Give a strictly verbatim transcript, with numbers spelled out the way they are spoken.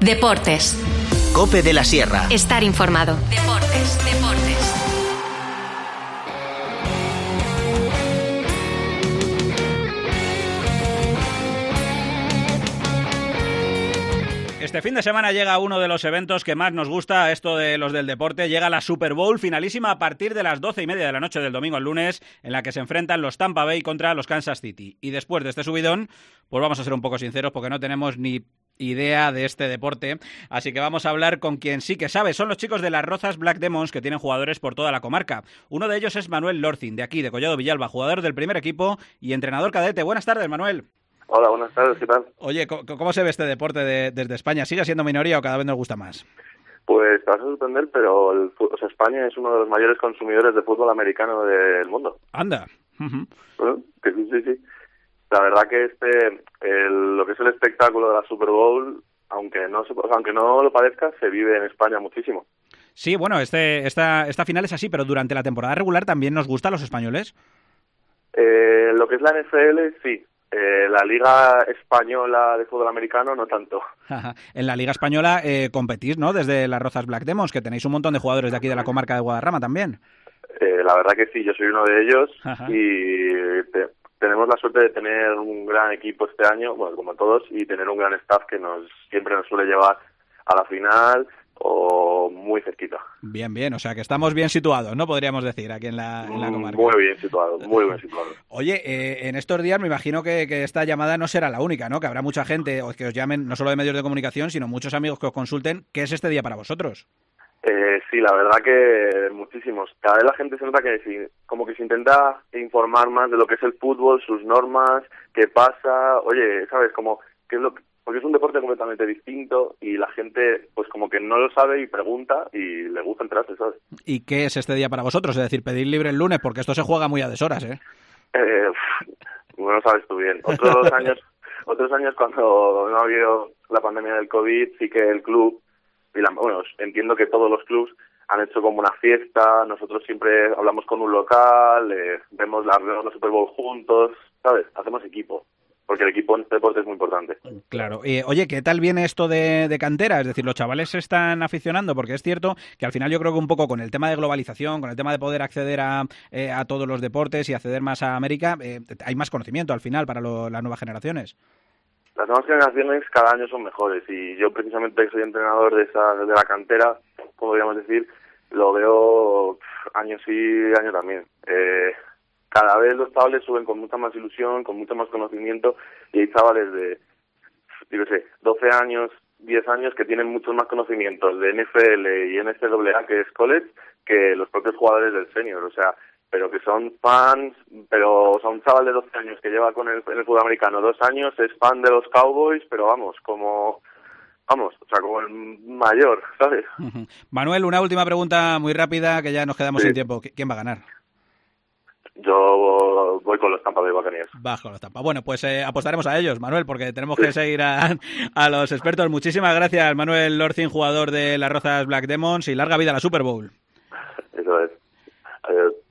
Deportes. COPE de la Sierra. Estar informado. Deportes, deportes. Este fin de semana llega uno de los eventos que más nos gusta, esto de los del deporte. Llega la Super Bowl, finalísima a partir de las doce y media de la noche del domingo al lunes, en la que se enfrentan los Tampa Bay contra los Kansas City. Y después de este subidón, pues vamos a ser un poco sinceros porque no tenemos ni idea de este deporte, así que vamos a hablar con quien sí que sabe. Son los chicos de las Rozas Black Demons, que tienen jugadores por toda la comarca. Uno de ellos es Manuel Lorcin, de aquí, de Collado Villalba, jugador del primer equipo y entrenador cadete. Buenas tardes, Manuel. Hola, buenas tardes, ¿qué tal? Oye, ¿cómo se ve este deporte de, desde España? ¿Sigue siendo minoría o cada vez nos gusta más? Pues te vas a sorprender, pero el, o sea, España es uno de los mayores consumidores de fútbol americano del mundo. Anda. Uh-huh. Bueno, que sí, sí, sí. La verdad que este, el, lo que es el espectáculo de la Super Bowl, aunque no se, o sea, aunque no lo parezca, se vive en España muchísimo. Sí, bueno, este, esta, esta final es así, pero durante la temporada regular también nos gusta a los españoles. Eh, lo que es la N F L, sí. Eh, la Liga Española de Fútbol Americano, no tanto. En la Liga Española eh, competís, ¿no? Desde las Rozas Black Demons, que tenéis un montón de jugadores de aquí de la comarca de Guadarrama también. Eh, la verdad que sí, yo soy uno de ellos. Ajá. Y te, tenemos la suerte de tener un gran equipo este año, bueno, como todos, y tener un gran staff que nos siempre nos suele llevar a la final o muy cerquita. Bien, bien, o sea que estamos bien situados, ¿no? Podríamos decir, aquí en la, en la comarca. Muy bien situados, muy bien situados. Oye, eh, en estos días me imagino que, que esta llamada no será la única, ¿no? Que habrá mucha gente o que os llamen, no solo de medios de comunicación, sino muchos amigos que os consulten. ¿Qué es este día para vosotros? Eh, sí, la verdad que muchísimos. Cada vez la gente se nota que si, como que se intenta informar más de lo que es el fútbol, sus normas, qué pasa. Oye, ¿sabes? Como, ¿qué es lo que...? Porque es un deporte completamente distinto y la gente pues como que no lo sabe y pregunta y le gusta enterarse, ¿sabes? ¿Y qué es este día para vosotros? Es decir, pedir libre el lunes, porque esto se juega muy a deshoras, ¿eh? eh bueno, sabes tú bien. Otros años otros años cuando no ha habido la pandemia del COVID, sí que el club, y la, bueno, entiendo que todos los clubs han hecho como una fiesta, nosotros siempre hablamos con un local, eh, vemos la, vemos la Super Bowl juntos, ¿sabes? Hacemos equipo. Porque el equipo en este deporte es muy importante. Claro. Eh, oye, ¿qué tal viene esto de, de cantera? Es decir, ¿los chavales se están aficionando? Porque es cierto que al final yo creo que un poco con el tema de globalización, con el tema de poder acceder a, eh, a todos los deportes y acceder más a América, eh, hay más conocimiento al final para lo, las nuevas generaciones. Las nuevas generaciones cada año son mejores y yo precisamente soy entrenador de esa de la cantera, podríamos decir, lo veo pff, año sí, año también. Eh... Cada vez los chavales suben con mucha más ilusión, con mucho más conocimiento y hay chavales de, yo qué sé, doce años, diez años que tienen muchos más conocimientos de N F L y N C A A, que es college, que los propios jugadores del senior, o sea, pero que son fans, pero o sea, un chaval de doce años que lleva con el, en el fútbol americano dos años es fan de los Cowboys, pero vamos, como... Vamos, o sea, como el mayor, ¿sabes? Manuel, una última pregunta muy rápida, que ya nos quedamos sí. sin tiempo. ¿Quién va a ganar? Yo voy con los Tampa Bay Buccaneers. Bajo los Tampa. Bueno, pues eh, apostaremos a ellos, Manuel, porque tenemos que seguir a, a los expertos. Muchísimas gracias, Manuel Lorcin, jugador de las Rozas Black Demons, y larga vida a la Super Bowl. Eso es. Adiós.